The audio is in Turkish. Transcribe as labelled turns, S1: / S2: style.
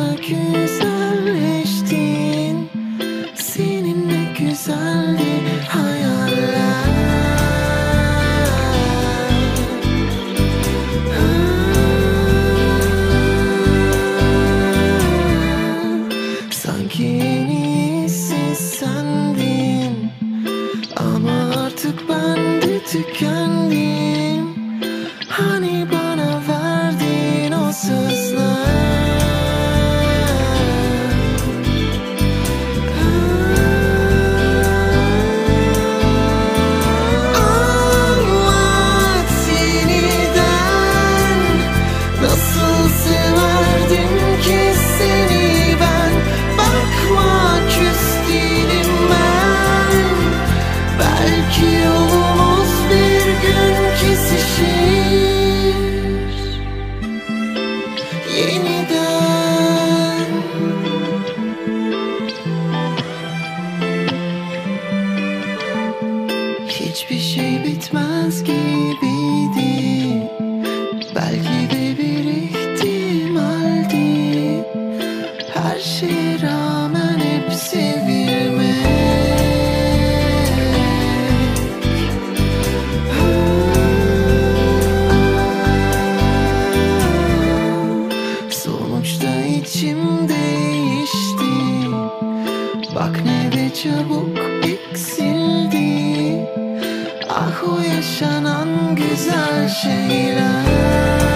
S1: daha güzelleştin. Seninle güzeldi hayaller. Sanki en iyisi sendin, ama artık ben de tükendim. Hani bana verdiğin o sözler. Anlat yeniden, nasıl severdim ki seni ben. Bakma küs değilim ben. Belki yolumuz bir gün kesişir yeniden. Hiçbir şey bitmez gibiydi. Belki de bir ihtimaldi. Her şeye rağmen hep sevilmek. Sonuçta içim değişti. Bak ne de çabuk eksildi. Ah o yaşanan güzel şeyler.